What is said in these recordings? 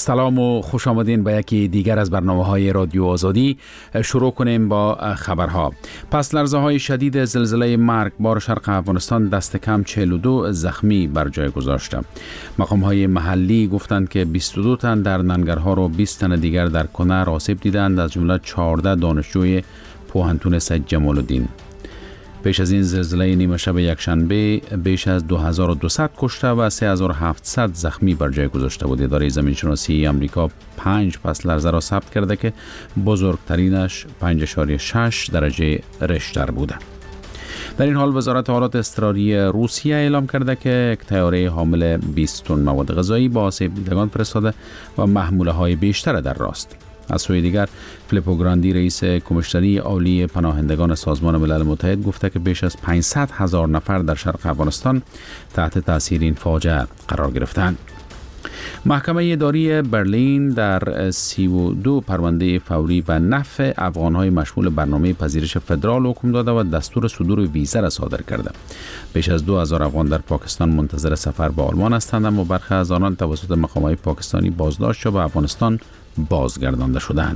سلام و خوش آمدین به یکی دیگر از برنامه‌های رادیو آزادی. شروع کنیم با خبرها. پس لرزه های شدید زلزله مرگبار شرق افغانستان دست کم 42 زخمی بر جای گذاشته. مقام‌های محلی گفتند که 22 تن در ننگرهار و 20 تن دیگر در کنر آسیب دیدند، از جمله 14 دانشجوی پوهنتون سید جمال الدین. پیش از این زلزله نیمه شب یکشنبه بیش از 2200 کشته و 3700 زخمی بر جای گذاشته بود. اداره زمینشناسی آمریکا 5 پس لرزه را ثبت کرده که بزرگترینش 5.6 درجه ریشتر بوده. در این حال وزارت حالات اضطراری روسیه اعلام کرده که یک طیاره حامل 20 تن مواد غذایی با آسیب دیدگان فرستاده و محموله های بیشتر در راست. از سوی دیگر فیلیپو گراندی رئیس کمیشنری عالی پناهندگان سازمان ملل متحد گفته که بیش از 500,000 نفر در شرق افغانستان تحت تاثیر این فاجعه قرار گرفتند. محکمه اداری برلین در 32 پرونده فوری به نفع افغان‌های مشمول برنامه پذیرش فدرال حکم داده و دستور صدور ویزا را صادر کرده. بیش از 2000 افغان در پاکستان منتظر سفر به آلمان هستند، اما برخی از آنان توسط مقامات پاکستانی بازداشت و به افغانستان بازگردانده شدند.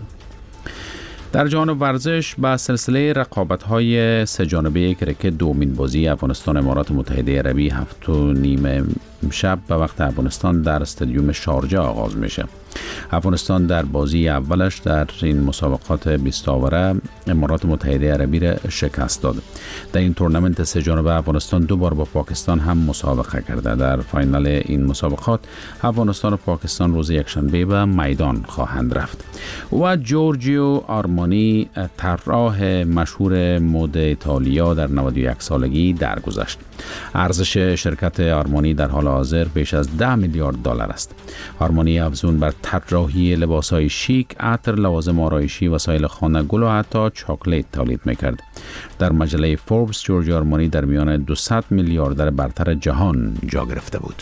در جهان ورزش با سلسله رقابت‌های سه جانبه کرکت دومین بازی افغانستان امارات متحده عربی 7:30 شب به وقت افغانستان در استادیوم شارجه آغاز میشه. افغانستان در بازی اولش در این مسابقات 20 آوره امارات متحده عربی را شکست داد. در این تورنمنت سه جانبه افغانستان 2 بار با پاکستان هم مسابقه کرده. در فاینال این مسابقات افغانستان و پاکستان روز یکشنبه به میدان خواهند رفت. و جورجیو آرمانی طراح مشهور مد ایتالیا در 91 سالگی درگذشت. ارزش شرکت آرمانی در حال حاضر بیش از 10 میلیارد دلار است. آرمانی افزون بر طراحی لباس‌های شیک، عطر، لوازم آرایشی، وسایل خانه، گل و حتی چاکلیت تولید می‌کرد. در مجله فوربس جورجیو آرمانی در میان 200 میلیاردر برتر جهان جا گرفته بود.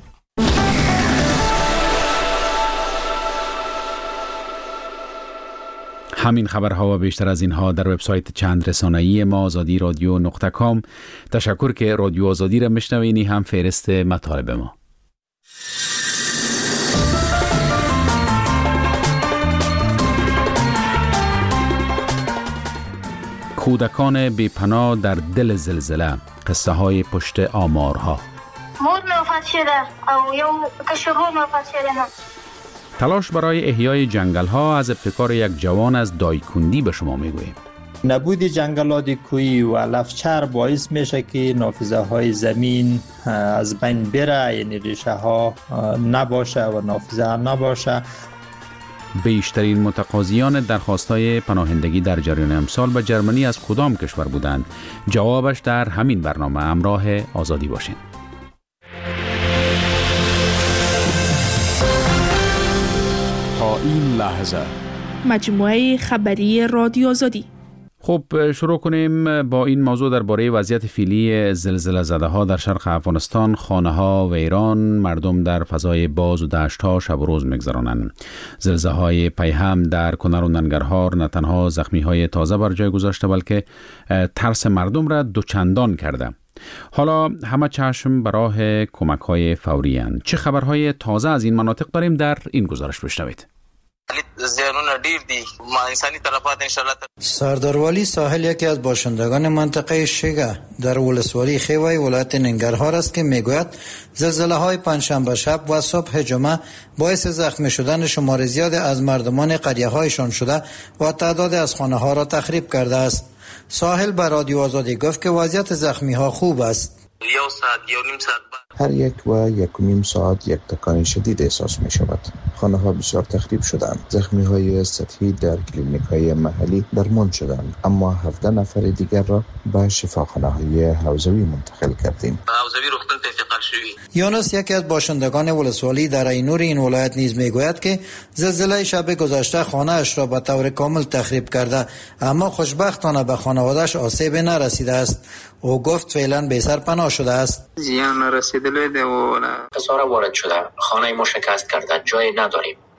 همین خبرها و بیشتر از اینها در وبسایت چند رسانه‌ای ما azadi-radio.com. تشکر که رادیو آزادی را میشنوینی، هم فهرست مطالب ما. کودکان بی‌پناه در دل زلزله، قصه های پشت آمارها. مور وفات شده او یو کشورور وفات شده. تلاش برای احیای جنگل ها از ابتکار یک جوان از دایکندی به شما میگوییم. نبود جنگلات کوهی و لفچر باعث میشه که نافذه های زمین از بین بره، یعنی ریشه ها نباشه و نافذه نباشه. بیشترین متقاضیان درخواست‌های پناهندگی در جریان امسال به جرمنی از کدام کشور بودند؟ جوابش در همین برنامه. همراه آزادی باشین. تا این لحظه مجموعه خبری رادیو آزادی. خب شروع کنیم با این موضوع درباره وضعیت فعلی زلزله زده ها در شرق افغانستان. خانه ها ویران، مردم در فضای باز و دشت ها شب و روز میگذرانند. زلزله های پیهم در کنر و ننگرهار نه تنها زخمی های تازه بر جای گذاشته بلکه ترس مردم را دوچندان کرده. حالا همه چشم به راه کمک های فوری اند. چه خبرهای تازه از این مناطق داریم؟ در این گزارش بشنوید. زیانونه ډیر دي، ما انساني طرفات ان شاء الله. سردار والی ساحل یکی از باشندگان منطقه شیگه در ولسوالی خیوای ولایت ننگرهار است که میگوید زلزله های پنجشنبه شب و صبح جمعه باعث زخمی شدن شمار زیاد از مردمان قریه هایشان شده و تعداد از خانه ها را تخریب کرده است. ساحل به رادیو آزادی گفت که وضعیت زخمی ها خوب است. یو ساعت یو نیم ساعت هر 1 و 1.5 ساعت یک تکان شدید احساس می شود. خانه ها بسیار تخریب شدند. زخمی های سطحی در کلینیک های محلی درمان شدند، اما 17 نفر دیگر را به شفاخانه های حوزوی منتقل کردیم. حوزوی روغتون انتقال شوی. یونس یکی از باشندگان ولسوالی در اینور این ولایت نیز میگوید که زلزله شب گذشته خانه اش را به طور کامل تخریب کرده، اما خوشبختانه به خانواده‌اش آسیب نرسیده است. او گفت فعلا به سر پناه شده است. زیان رسیدلی ده و خسارت وارد شده، خانه ما شکست کرده، جای نداریم.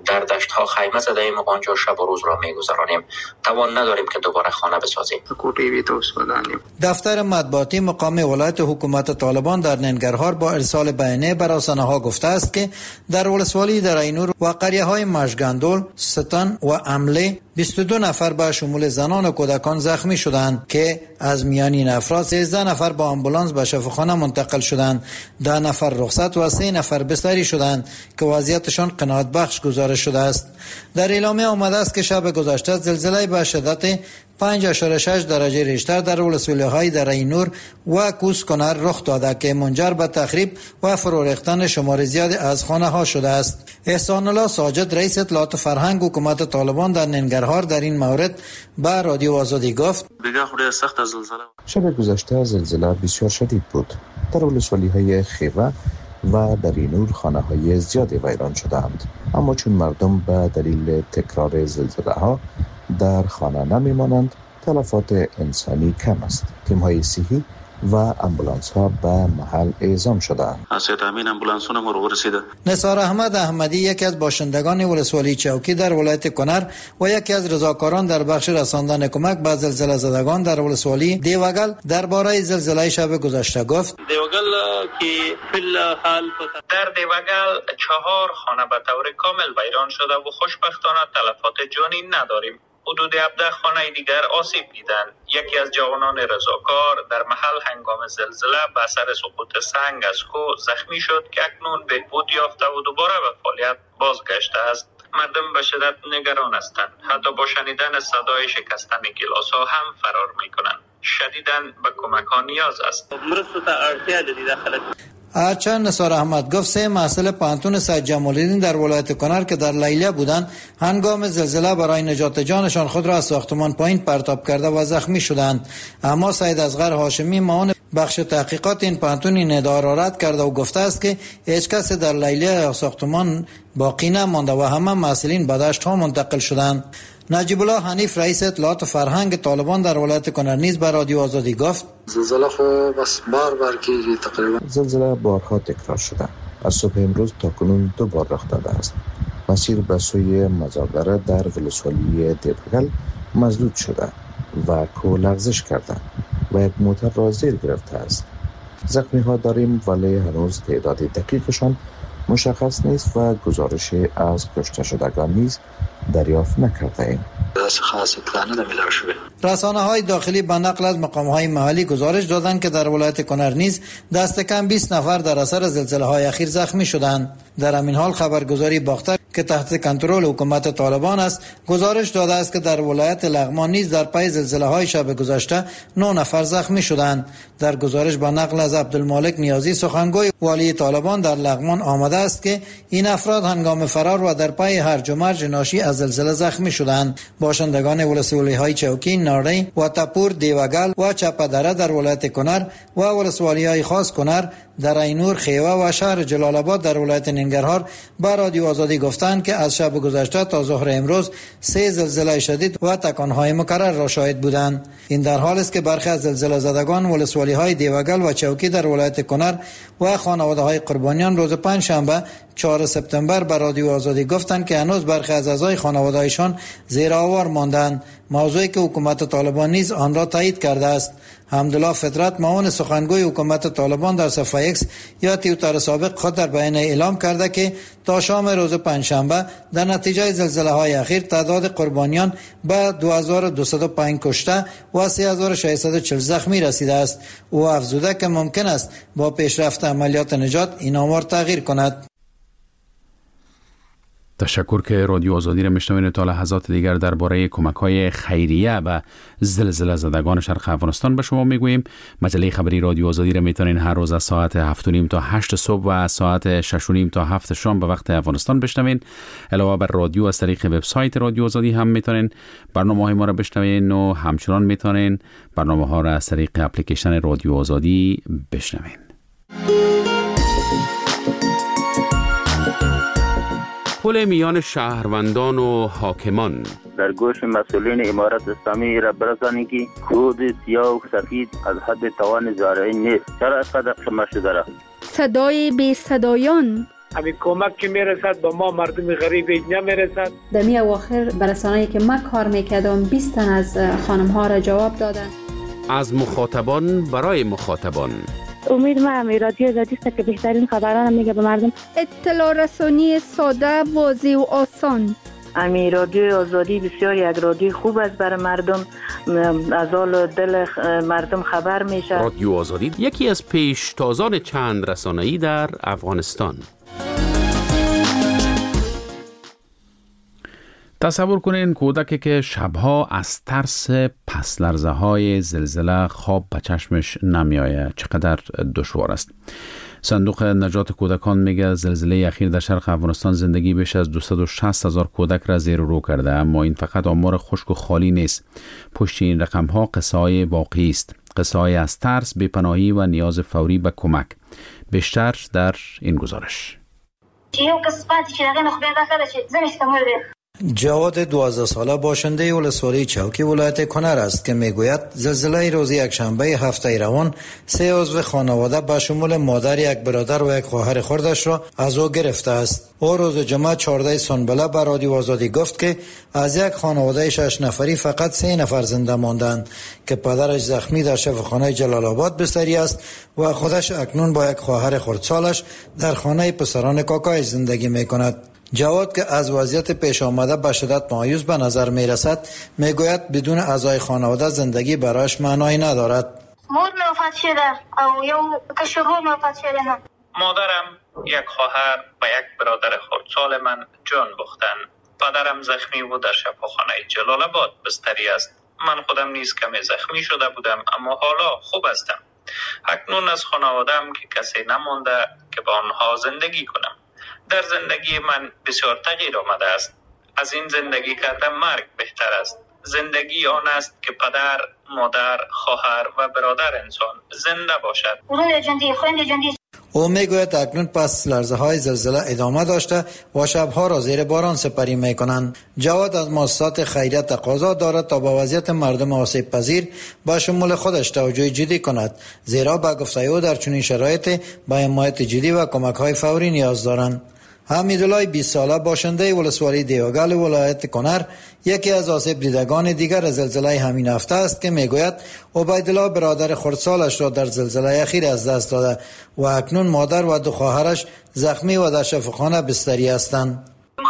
در دشت ها خیمه زده ایم و آنجا شب و روز را میگذرانیم. توان نداریم که دوباره خانه بسازیم. دفتر مطبوعاتی مقام ولایت حکومت طالبان در ننگرهار با ارسال بیانیه بر رسانه‌ها گفته است که در ولسوالی درینور و قریه‌های مشگندول، ستن و عمله 22 نفر به شمول زنان و کودکان زخمی شدند که از میان این افراد 13 نفر با آمبولانس به شفاخانه منتقل شدند، 10 نفر رخصت و 3 نفر بستری شدند که وضعیتشان قناعت بخش گزارش شده است. در اعلامیه آمده است که شب گذشته زلزله به شدت 5.6 درجه ریشتر در ولسوالی‌های درینور و کوس کنر رخ داده که منجر به تخریب و فرو ریختن شمار زیادی از خانه‌ها شده است. احسان الله ساجد رئیس اطلاعات فرهنگ حکومت طالبان در ننگرهار در این مورد به رادیو آزادی گفت: شب گذشته زلزله بسیار شدید بود. در ولسوالی‌های خیوه و درینور خانه‌های زیادی ویران شدند، اما چون مردم به دلیل تکرار زلزله‌ها در خانه نمی‌مانند، تلفات انسانی کم است. تیم‌های صحی و امبولانس ها به محل اعزام شدند. نثار احمد احمدی یکی از باشندگان ولسوالی چوکی در ولایت کنر و یکی از رضاکاران در بخش رساندن کمک به زلزله زدگان در ولسوالی دیوگل درباره زلزله شب گذشته گفت: در دیوگل 4 خانه به طور کامل ویران شده و خوشبختانه تلفات جانی نداریم. حدود 17 خانه دیگر آسیب دیدند. یکی از جوانان رضاکار در محل هنگام زلزله به اثر سقوط سنگ از کوه زخمی شد که اکنون بهبود یافته و دوباره به فعالیت بازگشته است. مردم به شدت نگران هستند. حتی با شنیدن صدای شکستن گلاس‌ها هم فرار می‌کنند. شدیداً به کمک ها نیاز است. هرچند نثار احمد گفت 3 محصل پانتون سید جمال الدین در ولایت کنر که در لیله بودند هنگام زلزله برای نجات جانشان خود را از ساختمان پایین پرتاب کرده و زخمی شدند، اما سید اصغر هاشمی معاون بخش تحقیقات این پانتون این ادعا را رد کرده و گفته است که هیچ کس در لیله ساختمان باقی نمانده و همه محصلین به دشت ها منتقل شدند. نجیب الله حنیف رئیس اطلاعات فرهنگ طالبان در ولایت کنر نیز به رادیو آزادی گفت: زلزله خو بس بار کیږي تقریبا. زلزله بارها تکرار شده. از صبح امروز تا کنون 2 بار رخ داده است. مسیر به سوی مزاگره در ولسوالی دیوگل مسدود شده و کوه لغزش کرده و یک موتر را زیر گرفته است. زخمی ها داریم ولی هنوز تعداد دقیقشان مشخص نیست و گزارش از کشته شدگان نیز دریافت نکرده ایم. رسانه های داخلی به نقل از مقام های محلی گزارش دادند که در ولایت کنر نیز دست کم 20 نفر در اثر زلزله های اخیر زخمی شدند. در همین حال خبرگزاری باختر که تحت کنترل حکومت طالبان است گزارش داده است که در ولایت لغمان نیز در پی زلزله های شب گذشته 9 نفر زخمی شدند. در گزارش با نقل از عبدالمالک نیازی سخنگوی والی طالبان در لغمان آمده است که این افراد هنگام فرار و در پی هرج و مرج ناشی از زلزله زخمی شدند. باشندگان ولسوالی های چوکی، ناری و تپور، دیوگل و چپدره در ولایت کنر و ولسوالی های خاص کنر، درینور، خیوه و شهر جلال آباد در ولایت ننگرهار به رادیو آزادی گفتند که از شب گذشته تا ظهر امروز 3 زلزله شدید و تکانهای مکرر را شاهد بودند. این در حال است که برخی از زلزله زدگان ولسوالی های دیوگل و چوکی در ولایت کنر و خانواده های قربانیان روز پنجشنبه 4 سپتامبر به رادیو آزادی گفتند که هنوز برخی از اعضای خانواده‌شان زیر آوار ماندند، موضوعی که حکومت طالبان نیز آن را تایید کرده است. حمدالله فطرت معاون سخنگوی حکومت طالبان در صفحه ایکس یا توییتر سابق خود در بیانیه اعلام کرده که تا شام روز پنجشنبه در نتیجه زلزله های اخیر تعداد قربانیان به 2205 کشته و 3640 زخمی رسیده است. او افزوده که ممکن است با پیشرفت عملیات نجات این آمار تغییر کند. تشکر که رادیو آزادی را میشنوین. تا لحظات دیگر درباره کمک‌های خیریه و زلزله زدگان شرق افغانستان به شما میگوییم. مجله خبری رادیو آزادی را میتونین هر روز از ساعت 7:30 تا 8 صبح و از ساعت 6:30 تا 7 شام به وقت افغانستان بشنوین. علاوه بر رادیو از طریق وبسایت رادیو آزادی هم میتونین برنامه‌های ما را بشنوین و همچنان میتونین برنامه‌ها را از طریق اپلیکیشن رادیو آزادی بشنوین. پل میان شهروندان و حاکمان در گوش مسئولین امارت اسلامی را برسانید که کود سیاه و سفید از حد توان زارعین نیست. چرا اینقدر شما شده را؟ صدای بی صدایان همین کمک که میرسد به ما مردم غریب نمیرسد. در می اواخر برسانه‌ای که من کار میکردم 20 تن از خانم ها را جواب دادن. از مخاطبان برای مخاطبان. امید ما هم رادیو آزادی است که بهترین خبران میگه به مردم. اطلاع رسانی ساده، واضح و آسان. امی رادیو آزادی بسیار یک رادیو خوب است برای مردم، از حال دل مردم خبر میشه. رادیو آزادی یکی از پیشتازان چند رسانه‌ای در افغانستان. تصور کنین کودکی که شبها از ترس پس لرزه های زلزله خواب به چشمش نمیآید چقدر دشوار است. صندوق نجات کودکان میگه زلزله اخیر در شرق افغانستان زندگی بیش از 260,000 کودک را زیر و رو کرده، اما این فقط آمار خشک و خالی نیست. پشت این رقم ها قصه های واقعی است، قصه های از ترس، بی‌پناهی و نیاز فوری به کمک. بیشتر در این گزارش. جواد 12 ساله باشنده ولسوالی چوکی ولایت کنر است که میگوید زلزله روز یکشنبه هفته روان 3 عضو خانواده به شمول مادر، یک برادر و یک خواهر خردش را از او گرفته است. او روز جمعه 14 سنبله به رادیو آزادی گفت که از یک خانواده 6 نفری فقط 3 نفر زنده ماندند که پدرش زخمی در شفاخانه جلال آباد بستری است و خودش اکنون با یک خواهر خردسالش در خانه پسران کاکایش زندگی میکند. جواد که از وضعیت پیش آمده به شدت مایوس به نظر می رسد میگوید بدون اعضای خانواده زندگی برایش معنایی ندارد. مور می وفات شده او یو کشور می وفات شده. مادرم، یک خواهر و یک برادر خردسال من جان باختند. پدرم زخمی بود، در شفاخانه جلال آباد بستری است. من خودم نیز کمی زخمی شده بودم اما حالا خوب هستم. اکنون از خانواده‌ام که کسی نمانده که با آنها زندگی کنم. در زندگی من بسیار تغییر آمده است. از این زندگی کردن مرگ بهتر است. زندگی آن است که پدر، مادر، خواهر و برادر انسان زنده باشد. او میگوید اکنون پس لرزه های زلزله ادامه داشته و شبها را زیر باران سپری میکنند. جواد از مؤسسات خیریه تقاضا دارد تا با وضعیت مردم آسیب پذیر با شمول خودش توجه جدی کند، زیرا با گفته او در چنین شرایط با حمایت جدی و کمک های فوری نیاز دارند. حمیدالله 20 ساله باشنده ولسوالی دیوگل ولایت کنر یکی از آسیب دیدگان دیگر زلزله همین هفته است که میگوید عبیدالله برادر خردسالش را در زلزله اخیر از دست داده و اکنون مادر و 2 خواهرش زخمی و در شفاخانه بستری هستند.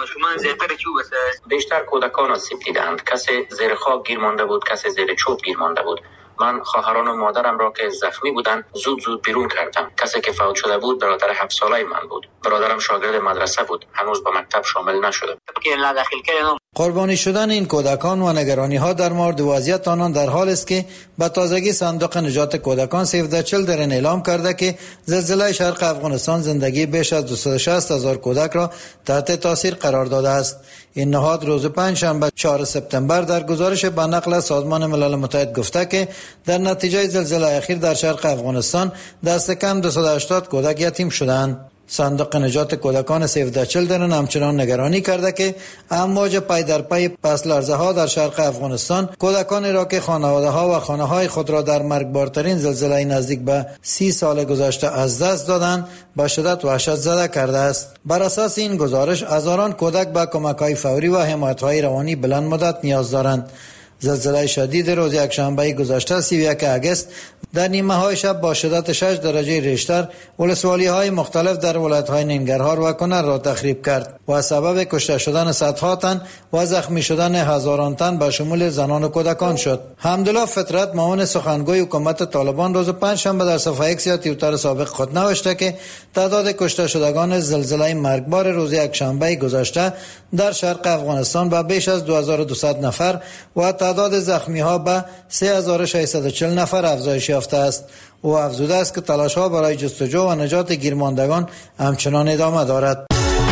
بیشتر کودکان آسیب دیدند. کسی زیر خاک گیر مانده بود، کسی زیر چوب گیر مانده بود. من خواهران و مادرم را که زخمی بودند زود بیرون کردم. کسی که فوت شده بود برادر 7 ساله من بود. برادرم شاگرد مدرسه بود، هنوز به مکتب شامل نشده. قربانی شدن این کودکان و نگرانی ها در مورد وضعیت آنان در حال است که به تازگی صندوق نجات کودکان سیو د چیلدرن اعلام کرده که زلزله شرق افغانستان زندگی بیش از 260,000 کودک را تحت تاثیر قرار داده است. این نهاد روز پنجشنبه 4 سپتامبر در گزارش به نقل سازمان ملل متحد گفته که در نتیجه زلزله اخیر در شرق افغانستان دست کم 280 کودک یتیم شدند. صندوق نجات کودکان سیو د چیلدرن همچنان نگرانی کرده که امواج پی در پی پس لرزه ها در شرق افغانستان کودکانی را که خانواده ها و خانه های خود را در مرگبارترین زلزله نزدیک به 30 سال گذشته از دست دادند به شدت وحشت زده کرده است. بر اساس این گزارش هزاران کودک به کمک های فوری و حمایت های روانی بلند مدت نیاز دارند. زلزله شدید روز یکشنبه گذشته 31 اگست در نیمه های شب با شدت 6 درجه ریشتر ولسوالی های مختلف در ولایت های ننگرهار و کنر را تخریب کرد و سبب کشته شدن صدها تن و زخمی شدن هزاران تن به شمول زنان و کودکان شد. حمدالله فطرت معاون سخنگوی حکومت طالبان روز پنجشنبه در صفحه ایکس یا توییتر سابق خود نوشته که تعداد کشته شدگان زلزله مرگبار روز یکشنبه گذشته در شرق افغانستان به بیش از 2200 نفر و تعداد زخمی ها به 3640 نفر افزایش یافته است. او افزوده است که تلاش ها برای جستجو و نجات گیرماندگان همچنان ادامه دارد.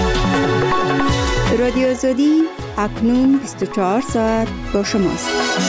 رادیو آزادی اکنون 24 ساعت با شماست.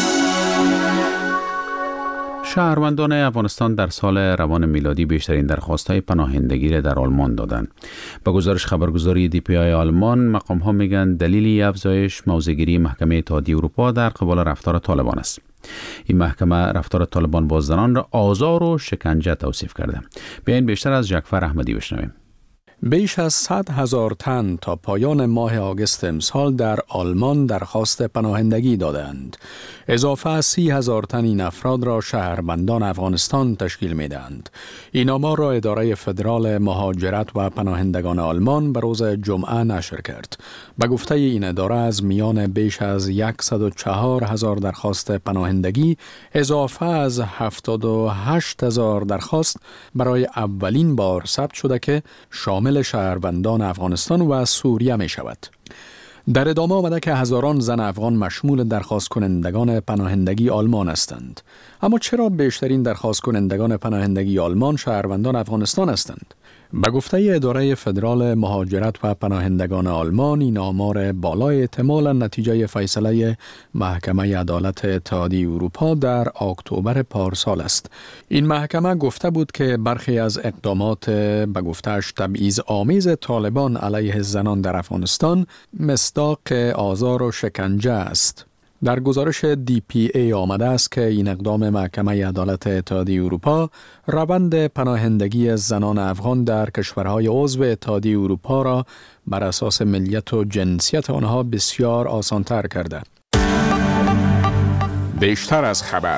شهروندان افغانستان در سال روان میلادی بیشترین درخواست‌های پناهندگی را در آلمان دادند. با گزارش خبرگزاری DPI آلمان، مقام‌ها میگن دلیلی افزایش موضع‌گیری محکمه اتحادیه اروپا در قبال رفتار طالبان است. این محکمه رفتار طالبان با زنان را آزار و شکنجه توصیف کرده. بیاین بیشتر از جعفر احمدی بشنویم. بیش از 100,000 تن تا پایان ماه آگوست امسال در آلمان درخواست پناهندگی دادند. اضافه از 30,000 تن این افراد را شهروندان افغانستان تشکیل می دهند. این آمار را اداره فدرال مهاجرت و پناهندگان آلمان به روز جمعه نشر کرد. به گفته این اداره از میان بیش از 104,000 درخواست پناهندگی اضافه از 78,000 درخواست برای اولین بار ثبت شده که شامل شهروندان افغانستان و سوریه می شود. در ادامه آمده که هزاران زن افغان مشمول درخواست کنندگان پناهندگی آلمان هستند. اما چرا بیشترین درخواست کنندگان پناهندگی آلمان شهروندان افغانستان هستند؟ به گفته اداره فدرال مهاجرت و پناهندگان آلمان، این آمار بالای احتمال نتیجه فیصله محکمه عدالت اتحادیه اروپا در اکتبر پارسال است. این محکمه گفته بود که برخی از اقدامات به گفته‌اش تبعیض‌آمیز طالبان علیه زنان در افغانستان مصداق آزار و شکنجه است. در گزارش DPA آمده است که این اقدام محکمه عدالت اتحادیه اروپا روند پناهندگی زنان افغان در کشورهای عضو اتحادیه اروپا را بر اساس ملیت و جنسیت آنها بسیار آسان‌تر کرده. بیشتر از خبر.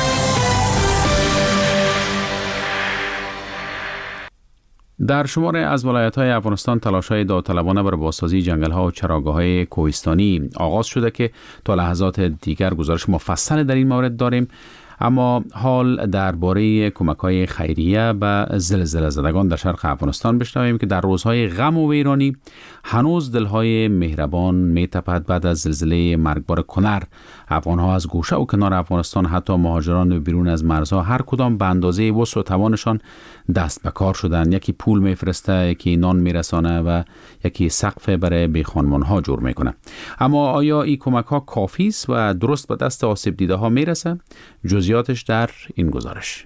در شمار از ولایت‌های افغانستان تلاش‌های داوطلبانه برای بازسازی جنگل‌ها و چراگاه‌های کوهستانی آغاز شده که تا لحظات دیگر گزارش مفصل در این مورد داریم. اما حال درباره کمک‌های خیریه به زلزله زدگان در شرق افغانستان بشنویم که در روزهای غم و ویرانی هنوز دلهای مهربان می‌تپد. بعد از زلزله مرگبار کنر، افغان‌ها از گوشه و کنار افغانستان، حتی مهاجران بیرون از مرزها، هر کدام به اندازه وسع و توانشان دست به کار شدند. یکی پول میفرسته، یکی نان میرسانه و یکی سقف برای بیخانمان‌ها جور میکنه. اما آیا این کمک‌ها کافی است و درست به دست آسیب دیده‌ها میرسه؟ جزئیاتش در این گزارش.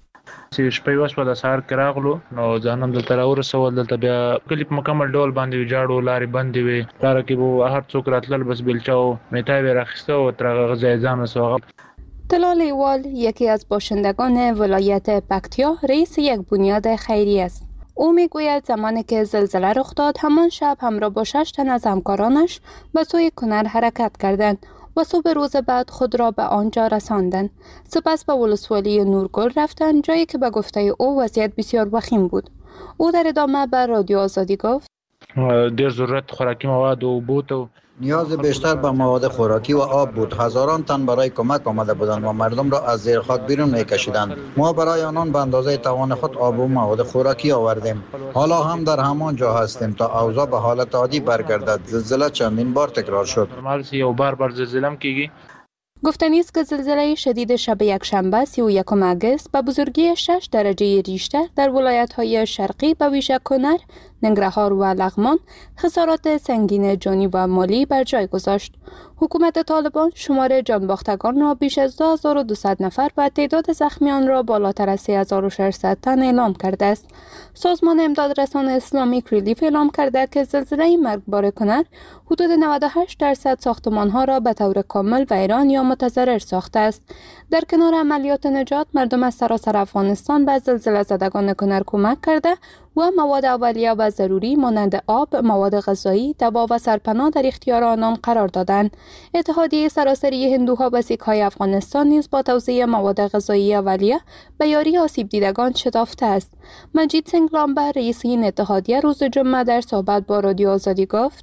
شپې وشوه د سهار کې راغلو نو ځانم دلته راورسول. دلته بیا کلي په مکمل ډول باندې ویجاړو، لارې بندې وې، لاره کې به هر څوک راتلل بس بیلچه و میتای به راخیسته و تر هغه ځای ځان رسوه. طلا لیوال یکی از باشندگان ولایت پکتیا رئیس یک بنیاد خیری است. او میگوید زمانی که زلزله رخ داد همان شب همراه با 6 تن از همکارانش به سوی کنر حرکت کردند و صبح روز بعد خود را به آنجا رساندند. سپس به ولسوالی نورگل رفتند، جایی که به گفته او وضعیت بسیار وخیم بود. او در ادامه به رادیو آزادی گفت ډېر ضرورت خوراکي مواد و اوبو ته نیاز بیشتر به مواد خوراکی و آب بود. هزاران تن برای کمک آمده بودند و مردم را از زیر خاک بیرون می‌کشیدند. ما برای آنان به اندازه توان خود آب و مواد خوراکی آوردیم. حالا هم در همان جا هستیم تا اوضاع به حالت عادی برگردد. زلزله چندین بار تکرار شد. یو بار زلزله هم کیږي. گفتنی است که زلزله شدید شب یکشنبه 31 آگوست به بزرگی 6 درجه ریشتر در ولایت‌های شرقی به ویژه کنر، ننگرهار و لغمان خسارات سنگین جانی و مالی بر جای گذاشت. حکومت طالبان شمار جانباختگان را بیش از 2200 نفر و تعداد زخمیان را بالاتر از 3600 تن اعلام کرده است. سازمان امدادرسان اسلامیک ریلیف اعلام کرده که زلزله مرگبار کنر حدود 98% ساختمان‌ها را به طور کامل ویران یا متضرر ساخته است. در کنار عملیات نجات، مردم از سراسر افغانستان به زلزله زدگان کنر کمک کرده و مواد اولیه و ضروری مانند آب، مواد غذایی، دوا و سرپناه در اختیار آنان قرار دادند. اتحادیه سراسری هندوها و سیک‌های افغانستان نیز با توزیع مواد غذایی اولیه به یاری آسیب دیدگان شتافته است. مجید سنگ لامبر رئیس این اتحادیه روز جمعه در صحبت با رادیو آزادی گفت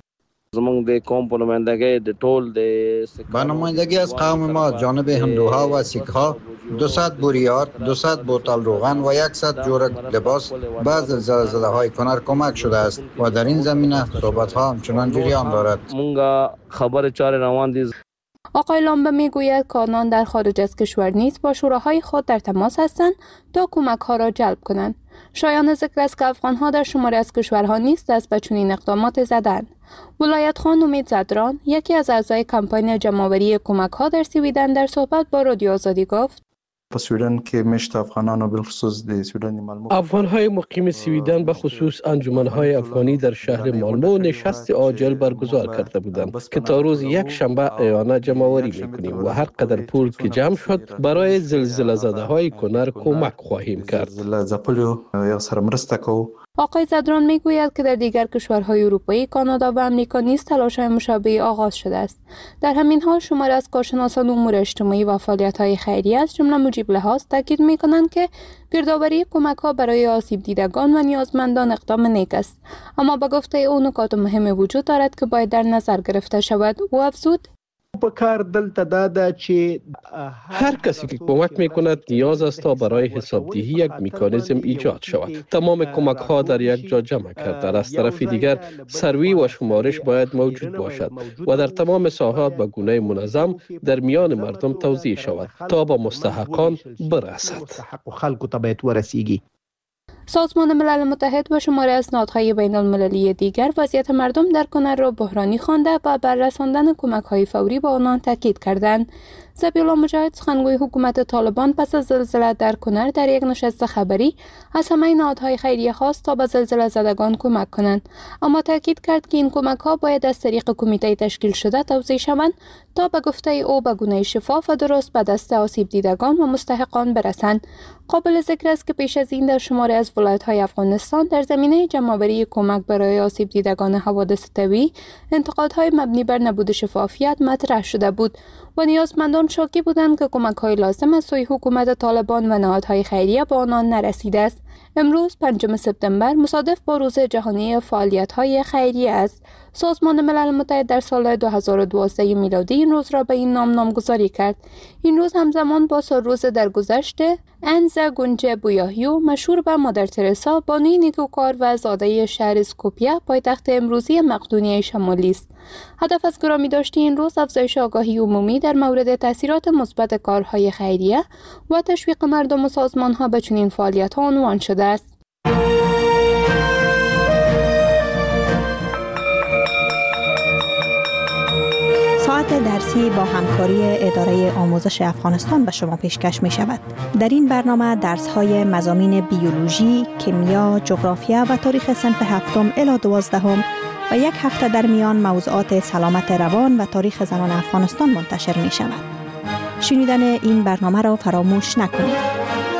با نمایندگی از قوم ما جانب هندوها و سیک‌ها 200 بوریات، 200 بوتل روغن و 100 جورک لباس به زلزله‌های کنر کمک شده است و در این زمینه صحبت‌ها همچنان جریان دارد. آقای لامبه میگوید که آنان در خارج از کشور نیز با شوراهای خود در تماس هستند تا کمک‌ها را جلب کنند. شایان ذکر است که افغان‌ها در شماری از کشورها نیز دست به چنین اقدامات زدند. ولایت خان امید زدران، یکی از اعضای کمپاین جمع‌آوری کمک‌ها در سویدن، در صحبت با رادیو آزادی گفت په سویډن کې مشت افغانانو بالخصوص د سویډن مالمو افغان‌های مقیم سویدن به خصوص انجمن‌های افغانی در شهر مالمو نشست عاجل برگزار کرده بودند که تا روز یک شنبه اعانه جمع‌آوری می‌کنیم و هر قدر پول که جمع شد برای زلزله زده‌های کنر کمک خواهیم کرد. آقای زدران میگوید که در دیگر کشورهای اروپایی، کانادا و امریکا نیز تلاش‌های مشابهی آغاز شده است. در همین حال شماری از کارشناسان امور اجتماعی و فعالیت‌های خیریه از جمله مجیب لحاظ تاکید می‌کنند که گردآوری کمک‌ها برای آسیب دیدگان و نیازمندان اقدام نیک است، اما به گفته او نکات مهمی وجود دارد که باید در نظر گرفته شود. او افزود: هر کسی که کمک میکند نیاز است تا برای حسابدهی یک مکانیزم ایجاد شود. تمام کمک ها در یک جا جمع کرده. از طرف دیگر سروی و شمارش باید موجود باشد و در تمام ساحات به گونه منظم در میان مردم توزیع شود تا به مستحقان برسد. سازمان ملل متحد و شماری از نهادهای بین المللی دیگر وضعیت مردم در کنر را بحرانی خوانده و بر رساندن کمک‌های فوری به آنان تاکید کردند. ذبیح‌الله مجاهد، سخنگوی حکومت طالبان، پس از زلزله در کنر در یک نشست خبری از همه نهادهای خیریه خواست تا به زلزله زدگان کمک کنند، اما تاکید کرد که این کمک‌ها باید از طریق کمیته تشکیل شده توزیع شوند تا به گفته او به گونه شفاف و درست به دست آسیب دیدگان و مستحقان برسند. قابل ذکر است که پیش از این در شماری از ولایت‌های افغانستان در زمینه جمع‌آوری کمک برای آسیب دیدگان حوادث طبیعی انتقادهای مبنی بر نبود شفافیت مطرح شده بود و نیازمندان شاکی بودند که کمک‌های لازم از سوی حکومت طالبان و نهادهای خیریه به آنان نرسیده است. امروز 5 سپتامبر مصادف با روز جهانی فعالیت‌های خیریه است. سازمان ملل متحد در سال 2012 میلادی این روز را به این نام نامگذاری کرد. این روز همزمان با روز درگذشته انزا گونجه بویاهیو، مشهور به مادر ترسا، بانوی نیکوکار و زاده شهر اسکوپیه، پایتخت امروزی مقدونیه شمالی است. هدف از گرامی داشتی این روز افزایش آگاهی عمومی در مورد تاثیرات مثبت کارهای خیریه و تشویق مردم و سازمان‌ها به چنین فعالیت‌ها عنوان شده است. ساعت درسی با همکاری اداره آموزش افغانستان به شما پیشکش می شود. در این برنامه درس‌های مضامین بیولوژی، کیمیا، جغرافیا و تاریخ صنف 7 الی 12 و یک هفته در میان موضوعات سلامت روان و تاریخ زنان افغانستان منتشر می شود. شنیدن این برنامه را فراموش نکنید.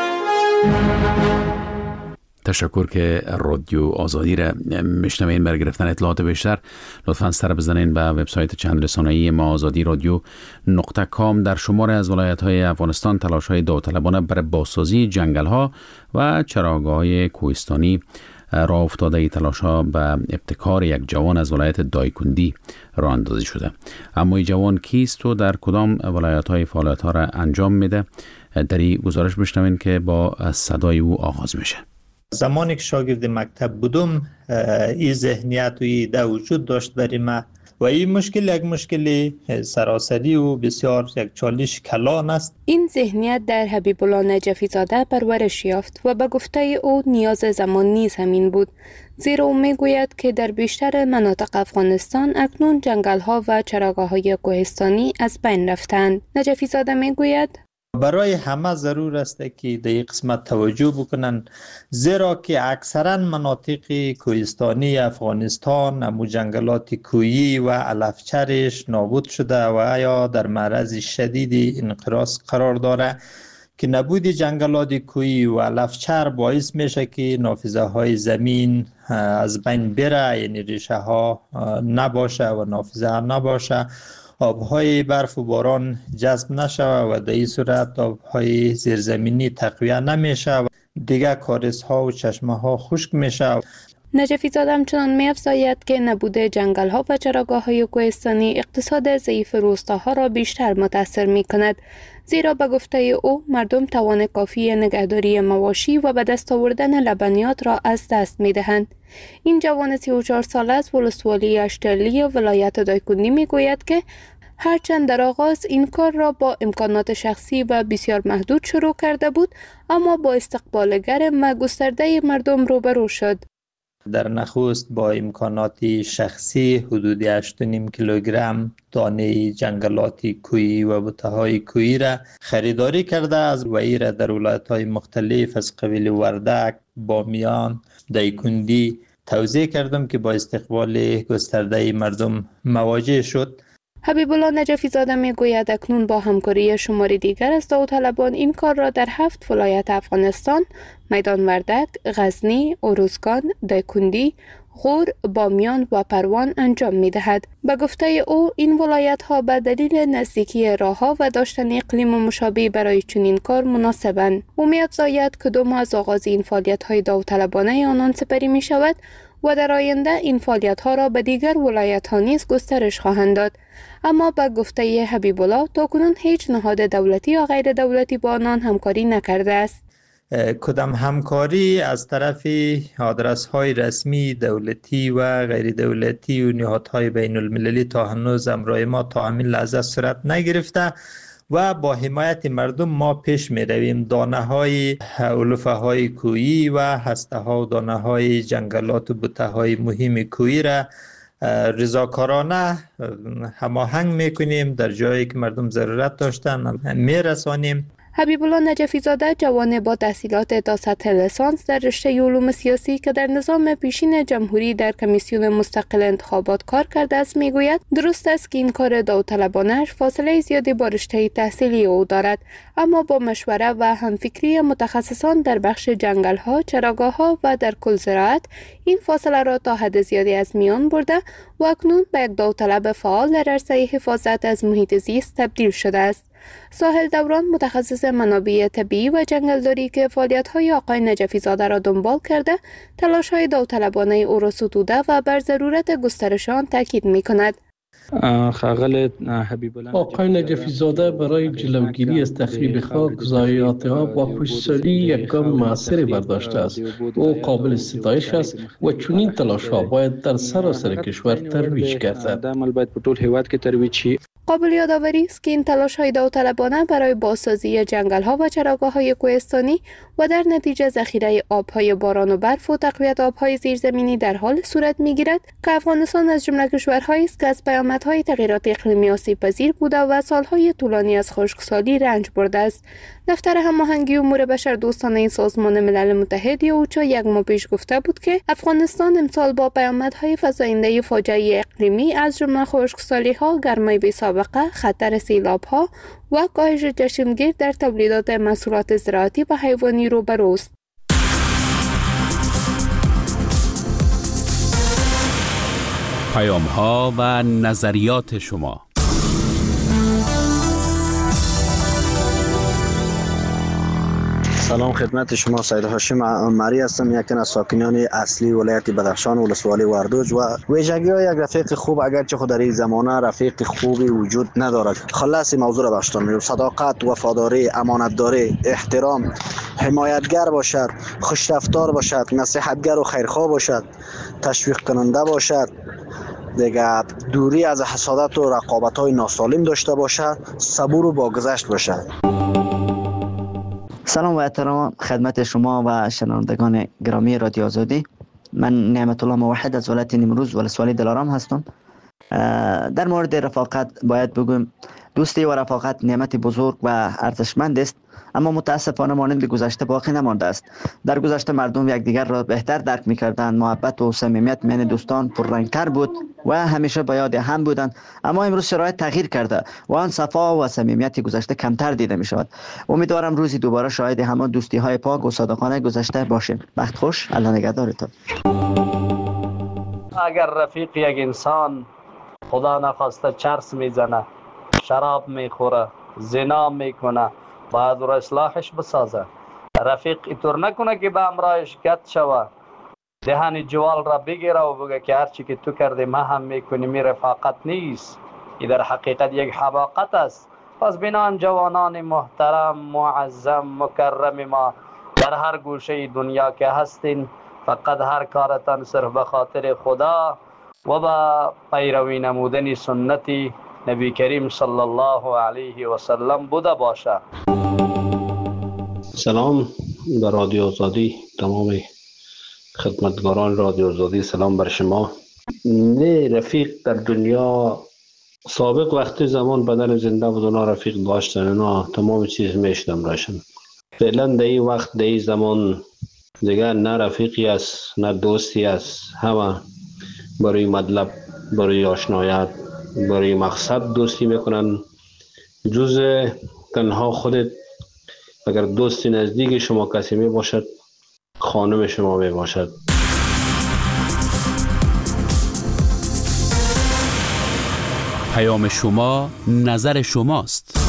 تشکر که رادیو آزادی را میشنوین. برای گرفتن اطلاعات بیشتر لطفاً سر بزنین به وبسایت چند رسانه‌ای ما azadiradyo.com. در شمار از ولایت‌های افغانستان تلاش‌های داوطلبانه برای بازسازی جنگل‌ها و چراگاه‌های کوهستانی راه افتاده. ای تلاش‌ها به ابتکار یک جوان از ولایت دایکندی راه اندازی شده. اما این جوان کیست و در کدام ولایت‌های فعالیت‌ها را انجام میده؟ در این گزارش بشنوین که با صدای او آغاز میشه. زمانی که شاگرد مکتب بودم این ذهنیت و ایده وجود داشت برای ما و این مشکل یک مشکل سراسری و بسیار یک چالش کلان است. این ذهنیت در حبیب الله نجفی زاده پرورش یافت و به گفته او نیاز زمان نیز همین بود، زیرا او میگوید که در بیشتر مناطق افغانستان اکنون جنگل‌ها و چراگاه‌های کوهستانی از بین رفتند. نجفی زاده میگوید برای همه ضرور است که در این قسمت توجه بکنن، زیرا که اکثرا مناطق کوهستانی افغانستان امو جنگلات کوهی و علفچرش نابود شده و یا در معرض شدید انقراض قرار داره که نبود جنگلات کوهی و علفچر باعث میشه که نافذه های زمین از بین بره، یعنی ریشه ها نباشه و نافذه نباشه، آبهای برف و باران جذب نشه و در این صورت آبهای زیرزمینی تقویه نمیشه و دیگه کارزها و چشمه ها خشک میشه. نجفی زاده همچنان می‌افزاید که نبود جنگل‌ها و چراگاه‌های کوهستانی اقتصاد ضعیف روستاها را بیشتر متاثر می‌کند، زیرا به گفته او مردم توان کافی نگهداری مواشی و به دست آوردن لبنیات را از دست می‌دهند. این جوان 34 ساله از ولسوالی اشترلی ولایت دایکندی می‌گوید که هرچند در آغاز این کار را با امکانات شخصی و بسیار محدود شروع کرده بود، اما با استقبال گرم و گسترده مردم روبرو شد. در نخست با امکانات شخصی حدود 8.5 کیلوگرم دانه جنگلات کویی و بوته‌های کویی را خریداری کرده از وی را در ولایت‌های مختلف از قبیل وردک، بامیان، دایکندی توزیع کردم که با استقبال گسترده مردم مواجه شد. حبیب الله نجفی زاده می گوید اکنون با همکاری شماری دیگر از داوطلبان این کار را در 7 ولایت افغانستان، میدان وردک، غزنی، اروزگان، دایکندی، غور، بامیان و پروان انجام می دهد. به گفته او این ولایت ها به دلیل نزدیکی راه ها و داشتن اقلیم مشابه برای چنین کار مناسبند. او می افزاید که 2 ماه از آغاز این فعالیت های داوطلبانه آنان سپری می شود و در آینده این فعالیت ها را به دیگر ولایت ها نیز گسترش خواهند داد. اما به گفته حبیب الله تاکنون هیچ نهاد دولتی یا غیر دولتی با آنان همکاری نکرده است. کدام همکاری از طرف آدرس های رسمی دولتی و غیر دولتی و نهادهای بین المللی تا هنوز امرای ما تا همین لحظه صورت نگرفته و با حمایت مردم ما پیش می رویم. دانه های علوفه های کویی و هسته ها و دانه های جنگلات و بوته های مهم کویی را رضاکارانه هماهنگ میکنیم، در جایی که مردم ضرورت داشتن میرسانیم. حبیب الله نجفی زاده جوان با تحصیلات تا سطح لیسانس در رشته علوم سیاسی که در نظام پیشین جمهوری در کمیسیون مستقل انتخابات کار کرده است میگوید درست است که این کار داوطلبانه‌اش فاصله زیادی با رشته تحصیلی او دارد، اما با مشوره و همفکری متخصصان در بخش جنگل‌ها، چراگاه‌ها و در کل زراعت این فاصله را تا حد زیادی از میان برده و اکنون به یک داوطلب فعال در عرصه حفاظت از محیط زیست تبدیل شده است. ساحل دوران متخصص منابع طبیعی و جنگلداری که فعالیت‌های آقای نجفی زاده را دنبال کرده، تلاش‌های داوطلبانه او را ستوده و بر ضرورت گسترش آن تاکید می‌کند. آقای نجفی زاده برای جلوگیری از تخریب خاک، ضایعات آب و پشتسالی یک گام موثری برداشته است. او قابل ستایش است و چنین تلاش‌ها باید در سراسر کشور ترویج گردد. قابل یادآوری است که این تلاش‌های داوطلبانه برای بازسازی جنگل‌ها و چراگاه‌های کوهستانی و در نتیجه ذخیره آب‌های باران و برف و تقویت آب‌های زیرزمینی در حال صورت می‌گیرد که افغانستان از جمله کشورهایی است که از پیامدهای تغییرات اقلیمی آسیب‌پذیر بوده و سال‌های طولانی از خشکسالی رنج برده است. دفتر هماهنگی امور بشردوستانه سازمان ملل متحد یا اوچا 1 ماه پیش گفته بود که افغانستان امسال با پیامدهای فزاینده فاجعه اقلیمی از جمله خشکسالی‌ها، گرمای بی‌سابقه، خطر سیلاب‌ها و کاهش چشمگیر در تولیدات محصولات زراعتی و حیوانی روبروست. پیام‌ها و نظریات شما. سلام خدمت شما، سید هاشم عمری هستم، یکی از ساکنان اصلی ولایت بدخشان ولسوالی وردوج و ویژگی‌های یک رفیق خوب اگرچه خود در این زمانه رفیق خوبی وجود ندارد. خلاص موضوع را بخشتان می‌کنم. صداقت، وفاداری، امانتداری، احترام، حمایتگر باشد، خوش‌رفتار باشد، نصیحتگر و خیرخواه باشد، تشویق کننده باشد، دیگه دوری از حسادت و رقابت‌های ناسالم داشته باشد، صبور و باگذشت باشد. سلام و احترام خدمت شما و شنوندگان گرامی رادیو آزادی. من نعمت الله موحد از ولایت نیمروز ولسوالی دلارام هستم. در مورد رفاقت باید بگویم دوستی و رفاقت نعمت بزرگ و ارزشمند است، اما متاسفانه مانند گذشته باقی نمانده است. در گذشته مردم یکدیگر را بهتر درک می‌کردند، محبت و صمیمیت میان دوستان پررنگ‌تر بود و همیشه به یاد هم بودند، اما امروز شرایط تغییر کرده و آن صفا و صمیمیت گذشته کمتر دیده می‌شود. امیدوارم روزی دوباره شاهد همان دوستی‌های پاک و صادقانه گذشته باشیم. وقت خوش، الله نگهدارتان. اگر رفیق یک انسان خدا نخواسته چرس میزنه، شراب میخوره، زنا میکنه، باید رو اصلاحش بسازه. رفیق اینطور نکنه که به همراهش گت شوه، دهن جوال را بگیره و بگه که هرچی که تو کردی ما هم میکنی. می رفاقت نیست، این در حقیقت یک حماقت است. پس بنان جوانان محترم، معظم، مکرم ما در هر گوشه دنیا که هستین، فقط هر کارتان صرف به خاطر خدا و با پیروی نمودن سنت نبی کریم صلی الله علیه و سلم بوده باشه. سلام به رادیو آزادی، تمام خدمتگاران رادیو آزادی، سلام بر شما. نه رفیق در دنیا سابق وقتی زمان بدن زنده بود اونا رفیق داشتن، اونا تمام چیز میشدم راشن. فعلا در این وقت در این زمان دیگه نه رفیقی است نه دوستی است، همه برای مطلب، برای آشنایت، برای مقصد دوستی میکنن. جز تنها خودت اگر دوستی نزدیک شما کسی می باشد، خانم شما می باشد. پیام شما، نظر شماست.